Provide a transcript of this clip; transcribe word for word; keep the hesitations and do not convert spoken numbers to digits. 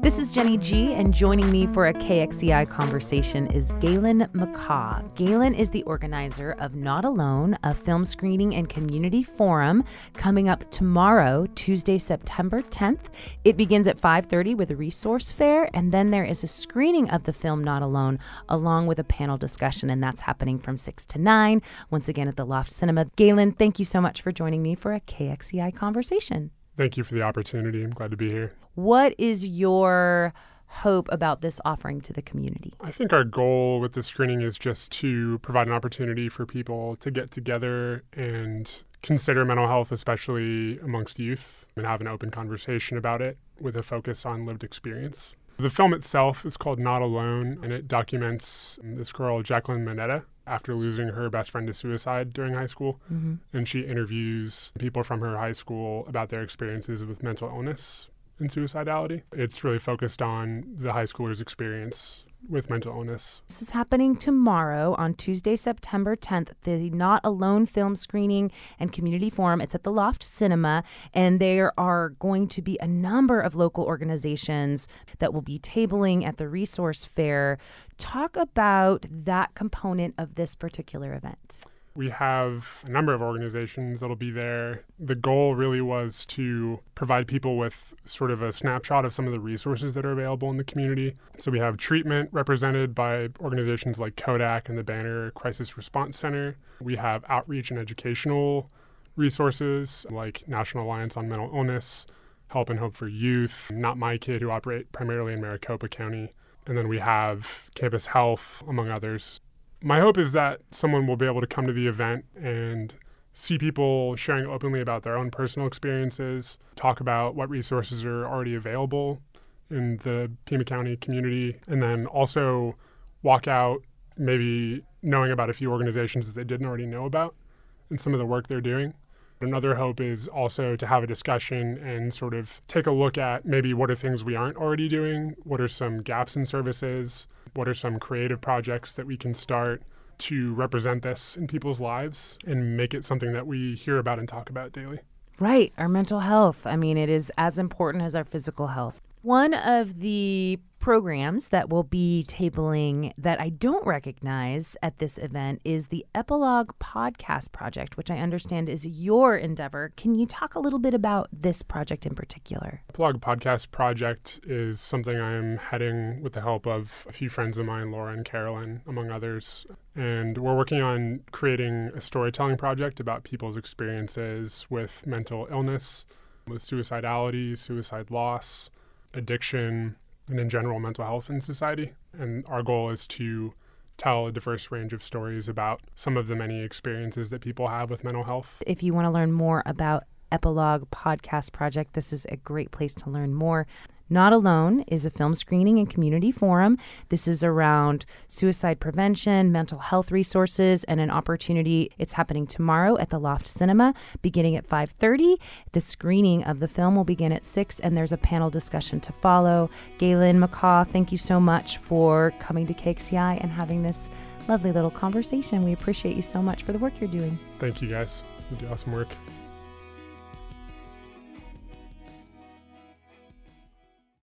This is Jenny G, and joining me for a K X C I conversation is Galen McCaw. Galen is the organizer of Not Alone, a film screening and community forum coming up tomorrow, Tuesday, September tenth. It begins at five thirty with a resource fair, and then there is a screening of the film Not Alone, along with a panel discussion, and that's happening from six to nine, once again at the Loft Cinema. Galen, thank you so much for joining me for a K X C I conversation. Thank you for the opportunity. I'm glad to be here. What is your hope about this offering to the community? I think our goal with the screening is just to provide an opportunity for people to get together and consider mental health, especially amongst youth, and have an open conversation about it with a focus on lived experience. The film itself is called Not Alone, and it documents this girl, Jacqueline Moneta, after losing her best friend to suicide during high school. Mm-hmm. And she interviews people from her high school about their experiences with mental illness and suicidality. It's really focused on the high schooler's experience with mental illness. This is happening tomorrow on Tuesday, September tenth, the Not Alone film screening and community forum. It's at the Loft Cinema, and there are going to be a number of local organizations that will be tabling at the resource fair. Talk about that component of this particular event. We have a number of organizations that'll be there. The goal really was to provide people with sort of a snapshot of some of the resources that are available in the community. So we have treatment represented by organizations like Kodak and the Banner Crisis Response Center. We have outreach and educational resources like National Alliance on Mental Illness, Help and Hope for Youth, Not My Kid, who operate primarily in Maricopa County. And then we have Campus Health, among others. My hope is that someone will be able to come to the event and see people sharing openly about their own personal experiences, talk about what resources are already available in the Pima County community, and then also walk out maybe knowing about a few organizations that they didn't already know about and some of the work they're doing. Another hope is also to have a discussion and sort of take a look at maybe what are things we aren't already doing, what are some gaps in services, what are some creative projects that we can start to represent this in people's lives and make it something that we hear about and talk about daily. Right. Our mental health. I mean, it is as important as our physical health. One of the programs that will be tabling that I don't recognize at this event is the Epilogue Podcast Project, which I understand is your endeavor. Can you talk a little bit about this project in particular? Epilogue Podcast Project is something I'm heading with the help of a few friends of mine, Laura and Carolyn, among others. And we're working on creating a storytelling project about people's experiences with mental illness, with suicidality, suicide loss, addiction, and in general mental health in society. And our goal is to tell a diverse range of stories about some of the many experiences that people have with mental health. If you want to learn more about Epilogue Podcast Project, this is a great place to learn more. Not Alone is a film screening and community forum. This is around suicide prevention, mental health resources, and an opportunity. It's happening tomorrow at the Loft Cinema, beginning at five thirty. The screening of the film will begin at six, and there's a panel discussion to follow. Galen McCaw, thank you so much for coming to K X C I and having this lovely little conversation. We appreciate you so much for the work you're doing. Thank you, guys. You do awesome work.